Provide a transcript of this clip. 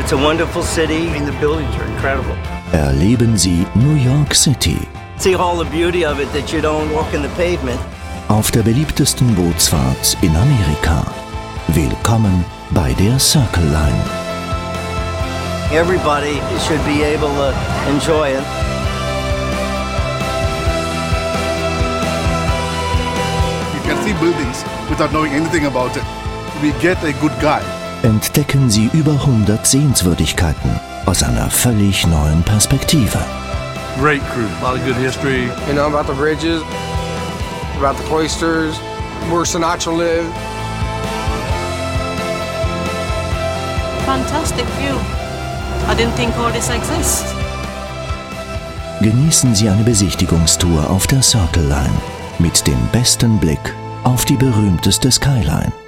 It's a wonderful city. I mean, the buildings are incredible. Erleben Sie New York City. See all the beauty of it that you don't walk in the pavement. Auf der beliebtesten Bootsfahrt in Amerika. Willkommen bei der Circle Line. Everybody should be able to enjoy it. You can see buildings without knowing anything about it. We get a good guide. Entdecken Sie über 100 Sehenswürdigkeiten aus einer völlig neuen Perspektive. Great cruise, a lot of good history. You know about the bridges, about the cloisters, where Sinatra lived. Fantastic view. I didn't think all this exists. Genießen Sie eine Besichtigungstour auf der Circle Line mit dem besten Blick auf die berühmteste Skyline.